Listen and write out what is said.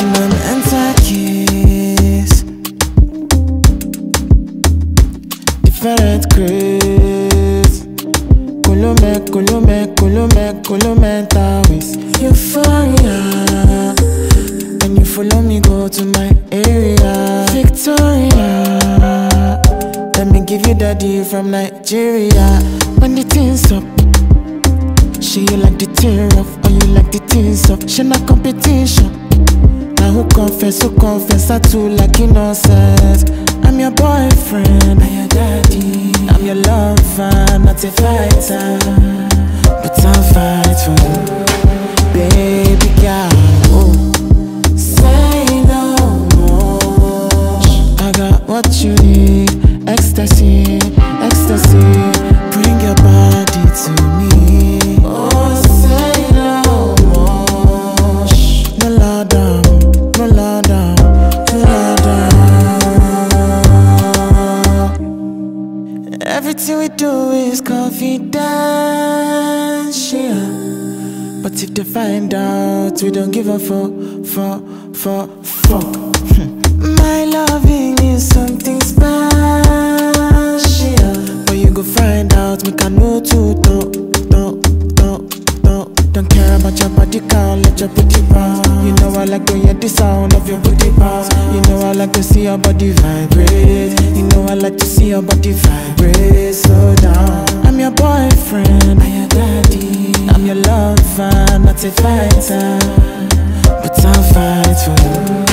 I'm anti-kiss. Different grace. Kulume, tawis. Euphoria. And you follow me, go to my area. Victoria. Let me give you daddy from Nigeria. When the things up, she you like the tear off, or you like the things up. She not competition. Now who confess, I too like innocence. I'm your boyfriend, I'm your daddy. I'm your lover, not a fighter, but I'll fight for you, baby girl. Oh, say no more. I got what you need, ecstasy, ecstasy. Bring your body to me. Oh, say no more. No lie down, no lie down, no lie down. Everything we do is confidential. But if they find out, we don't give a fuck. My loving is something special. But you go find out, we can know too. Don't care about your body count, let your booty bounce. You know I like to hear the sound of your booty bounce. You know I like to see your body vibrate. You know I like to see your body vibrate. Slow down. I'm your boyfriend, I'm your daddy. I'm your lover, not a fighter, but I'll fight for you.